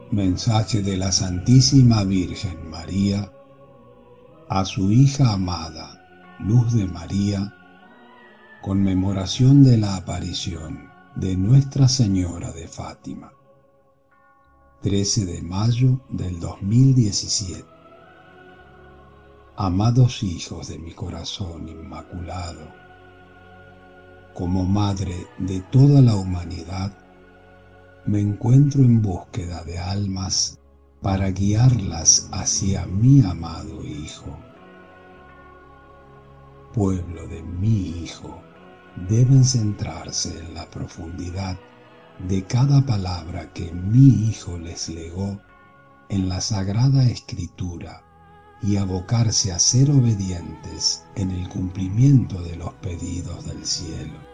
Mensaje de la Santísima Virgen María a su hija amada, Luz de María, conmemoración de la aparición de Nuestra Señora de Fátima, 13 de mayo del 2017. Amados hijos de mi corazón inmaculado, como madre de toda la humanidad, me encuentro en búsqueda de almas para guiarlas hacia mi amado Hijo. Pueblo de mi Hijo, deben centrarse en la profundidad de cada palabra que mi Hijo les legó en la Sagrada Escritura y abocarse a ser obedientes en el cumplimiento de los pedidos del cielo.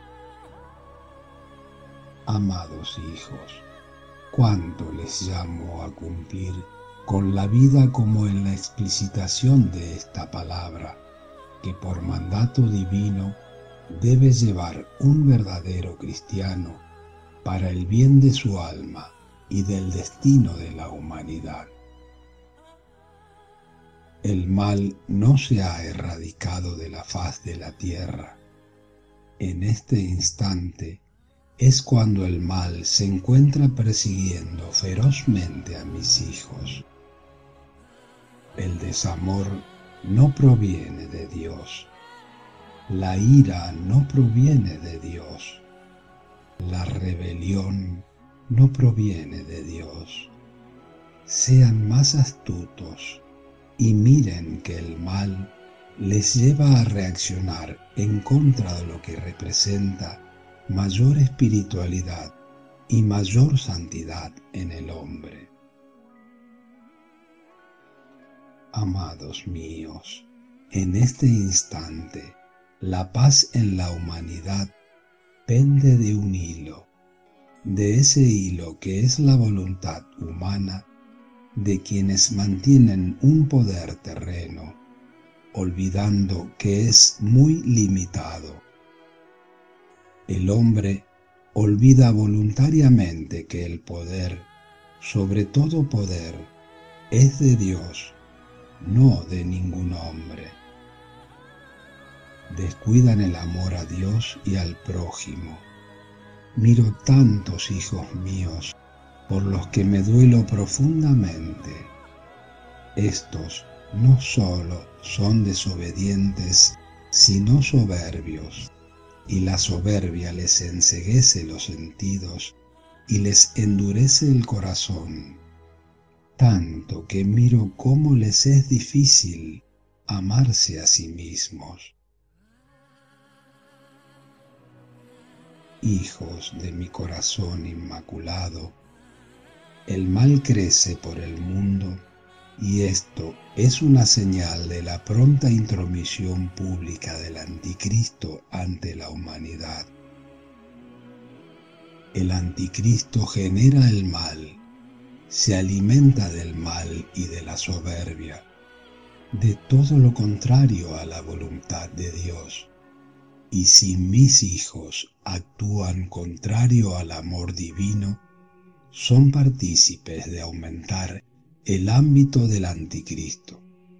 Amados hijos, cuánto les llamo a cumplir con la vida como en la explicitación de esta palabra, que por mandato divino debe llevar un verdadero cristiano para el bien de su alma y del destino de la humanidad. El mal no se ha erradicado de la faz de la tierra. En este instante es cuando el mal se encuentra persiguiendo ferozmente a mis hijos. El desamor no proviene de Dios. La ira no proviene de Dios. La rebelión no proviene de Dios. Sean más astutos y miren que el mal les lleva a reaccionar en contra de lo que representa mayor espiritualidad y mayor santidad en el hombre. Amados míos, en este instante, la paz en la humanidad pende de un hilo, de ese hilo que es la voluntad humana de quienes mantienen un poder terreno, olvidando que es muy limitado. El hombre olvida voluntariamente que el poder, sobre todo poder, es de Dios, no de ningún hombre. Descuidan el amor a Dios y al prójimo. Miro tantos hijos míos por los que me duelo profundamente. Estos no solo son desobedientes, sino soberbios, y la soberbia les enceguece los sentidos y les endurece el corazón, tanto que miro cómo les es difícil amarse a sí mismos. Hijos de mi corazón inmaculado, el mal crece por el mundo y esto es una señal de la pronta intromisión pública del anticristo ante la humanidad. El anticristo genera el mal, se alimenta del mal y de la soberbia, de todo lo contrario a la voluntad de Dios. Y si mis hijos actúan contrario al amor divino, son partícipes de aumentar el ámbito del anticristo.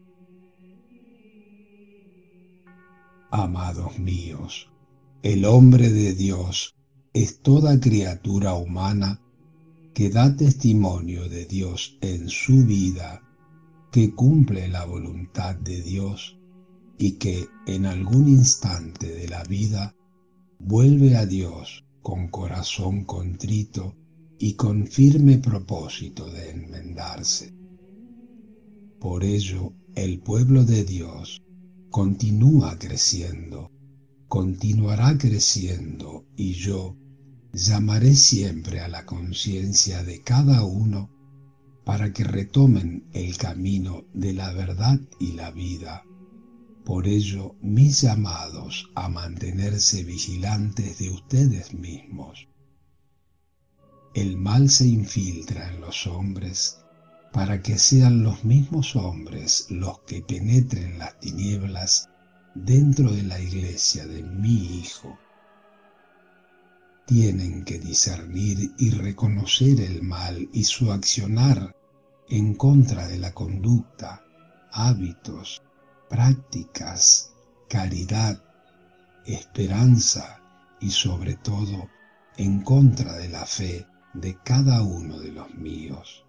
Amados míos, el hombre de Dios es toda criatura humana que da testimonio de Dios en su vida, que cumple la voluntad de Dios y que en algún instante de la vida vuelve a Dios con corazón contrito y con firme propósito de enmendarse. Por ello, el pueblo de Dios continúa creciendo, continuará creciendo, y yo llamaré siempre a la conciencia de cada uno para que retomen el camino de la verdad y la vida. Por ello, mis llamados a mantenerse vigilantes de ustedes mismos. El mal se infiltra en los hombres para que sean los mismos hombres los que penetren las tinieblas dentro de la iglesia de mi Hijo. tienen que discernir y reconocer el mal y su accionar en contra de la conducta, hábitos, prácticas, caridad, esperanza y sobre todo en contra de la fe de cada uno de los míos.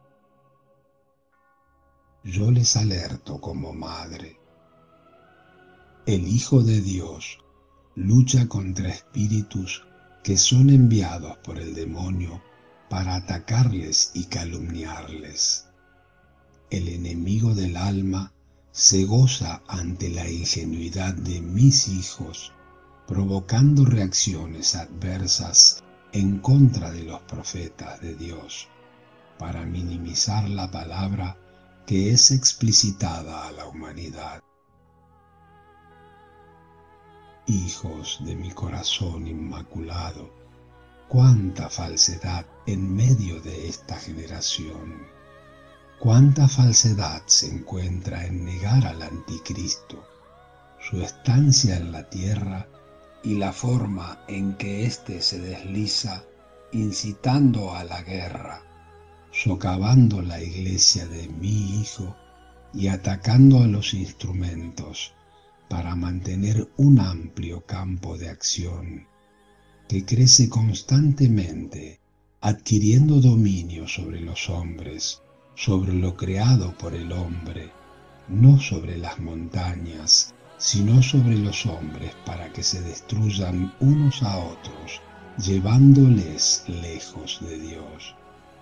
Yo les alerto como madre. El Hijo de Dios lucha contra espíritus que son enviados por el demonio para atacarles y calumniarles. El enemigo del alma se goza ante la ingenuidad de mis hijos, provocando reacciones adversas en contra de los profetas de Dios, para minimizar la palabra que es explicitada a la humanidad. Hijos de mi corazón inmaculado, cuánta falsedad en medio de esta generación. Cuánta falsedad se encuentra en negar al anticristo, su estancia en la tierra y la forma en que éste se desliza incitando a la guerra, socavando la iglesia de mi Hijo y atacando a los instrumentos para mantener un amplio campo de acción que crece constantemente, adquiriendo dominio sobre los hombres, sobre lo creado por el hombre, no sobre las montañas, sino sobre los hombres para que se destruyan unos a otros, llevándoles lejos de Dios.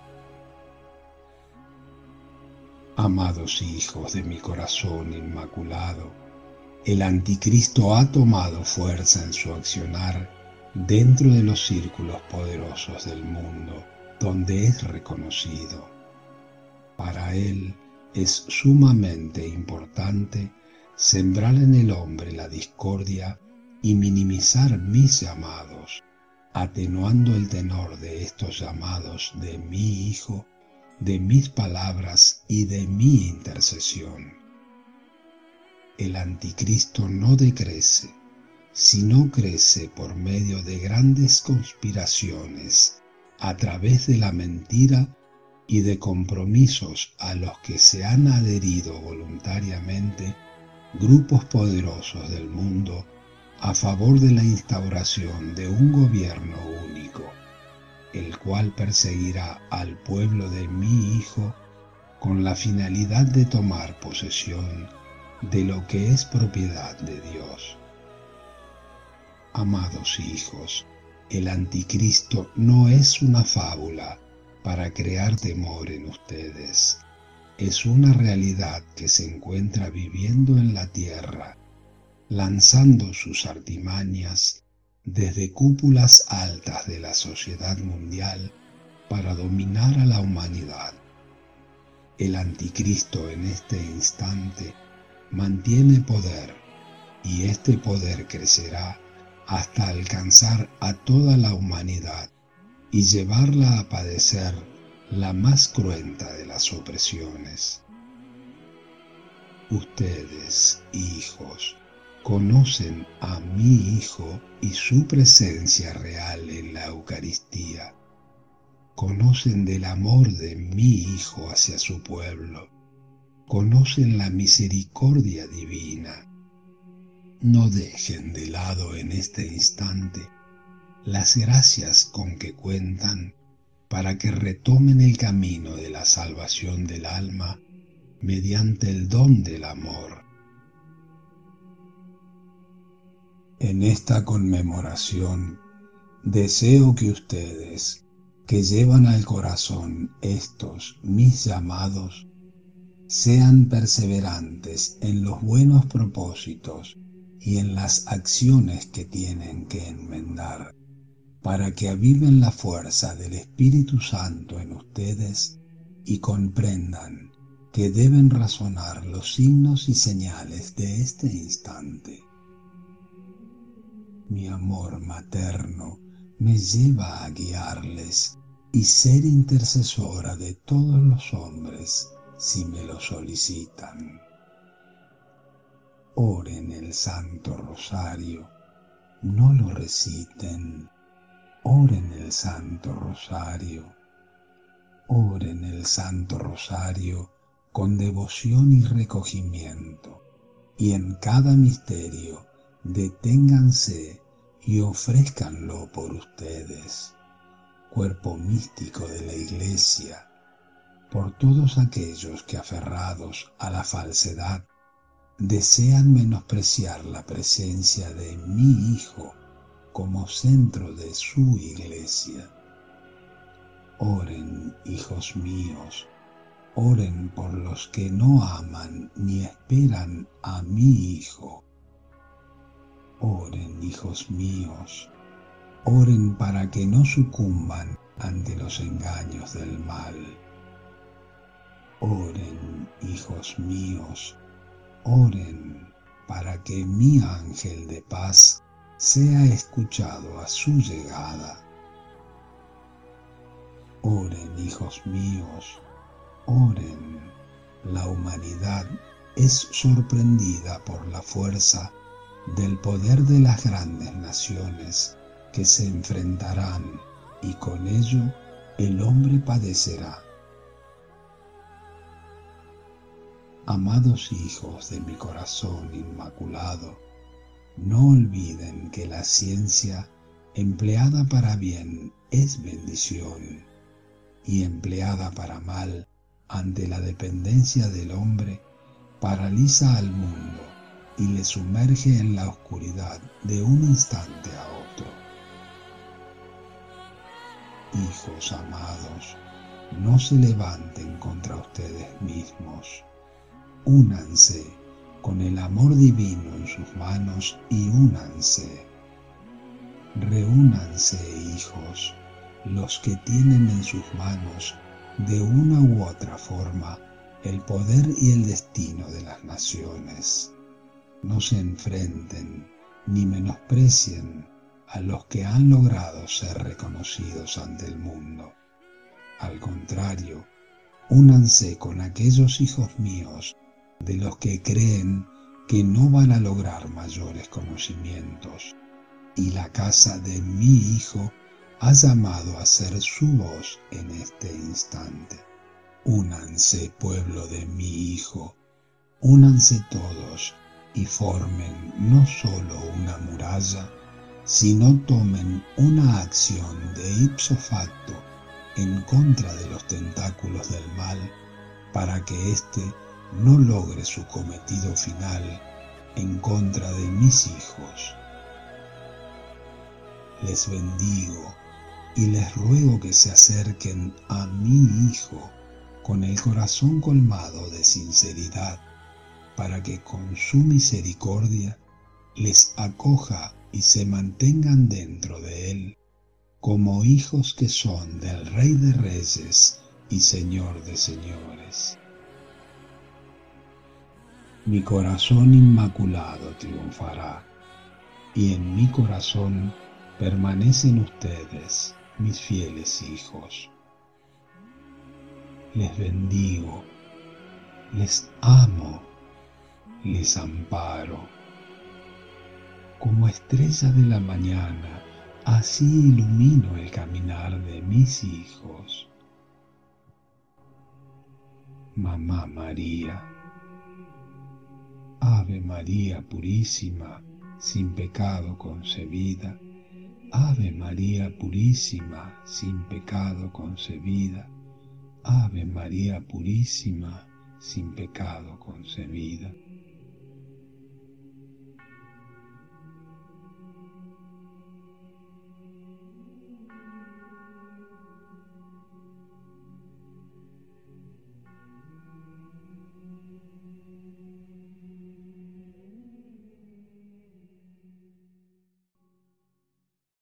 Amados hijos de mi corazón inmaculado, el anticristo ha tomado fuerza en su accionar dentro de los círculos poderosos del mundo, donde es reconocido. Para él es sumamente importante sembrar en el hombre la discordia y minimizar mis llamados, atenuando el tenor de estos llamados de mi Hijo, de mis palabras y de mi intercesión. El anticristo no decrece, sino crece por medio de grandes conspiraciones, a través de la mentira y de compromisos a los que se han adherido voluntariamente grupos poderosos del mundo a favor de la instauración de un gobierno único, el cual perseguirá al pueblo de mi Hijo con la finalidad de tomar posesión de lo que es propiedad de Dios. Amados hijos, el anticristo no es una fábula para crear temor en ustedes. Es una realidad que se encuentra viviendo en la tierra, lanzando sus artimañas desde cúpulas altas de la sociedad mundial para dominar a la humanidad. El anticristo en este instante mantiene poder y este poder crecerá hasta alcanzar a toda la humanidad y llevarla a padecer la más cruenta de las opresiones. Ustedes, hijos, conocen a mi Hijo y su presencia real en la Eucaristía. Conocen del amor de mi Hijo hacia su pueblo. Conocen la misericordia divina. No dejen de lado en este instante las gracias con que cuentan para que retomen el camino de la salvación del alma mediante el don del amor. En esta conmemoración deseo que ustedes, que llevan al corazón estos mis llamados, sean perseverantes en los buenos propósitos y en las acciones que tienen que enmendar, para que aviven la fuerza del Espíritu Santo en ustedes y comprendan que deben razonar los signos y señales de este instante. Mi amor materno me lleva a guiarles y ser intercesora de todos los hombres si me lo solicitan. Oren el Santo Rosario, no lo reciten, Oren el Santo Rosario, oren el Santo Rosario con devoción y recogimiento, y en cada misterio deténganse y ofrézcanlo por ustedes, cuerpo místico de la Iglesia, por todos aquellos que aferrados a la falsedad desean menospreciar la presencia de mi Hijo como centro de su Iglesia. Oren, hijos míos, oren por los que no aman ni esperan a mi Hijo. Oren, hijos míos, oren para que no sucumban ante los engaños del mal. Oren, hijos míos, oren para que mi ángel de paz sea escuchado a su llegada. Oren, hijos míos, oren. La humanidad es sorprendida por la fuerza del poder de las grandes naciones que se enfrentarán, y con ello el hombre padecerá. Amados hijos de mi corazón inmaculado, no olviden que la ciencia empleada para bien es bendición, y empleada para mal, ante la dependencia del hombre, paraliza al mundo y le sumerge en la oscuridad de un instante a otro. Hijos amados, no se levanten contra ustedes mismos. Únanse con el amor divino en sus manos y únanse. Reúnanse, hijos, los que tienen en sus manos de una u otra forma el poder y el destino de las naciones. No se enfrenten ni menosprecien a los que han logrado ser reconocidos ante el mundo. Al contrario, únanse con aquellos hijos míos de los que creen que no van a lograr mayores conocimientos, y la casa de mi Hijo ha llamado a ser su voz en este instante. Únanse, pueblo de mi Hijo, únanse todos y formen no solo una muralla, sino tomen una acción de ipso facto en contra de los tentáculos del mal, para que éste no logre su cometido final en contra de mis hijos. Les bendigo y les ruego que se acerquen a mi Hijo con el corazón colmado de sinceridad, para que con su misericordia les acoja y se mantengan dentro de Él como hijos que son del Rey de Reyes y Señor de Señores. Mi corazón inmaculado triunfará, y en mi corazón permanecen ustedes, mis fieles hijos. Les bendigo, les amo, les amparo. Como estrella de la mañana, así ilumino el caminar de mis hijos. Mamá María, Ave María purísima, sin pecado concebida, Ave María purísima, sin pecado concebida, Ave María purísima, sin pecado concebida.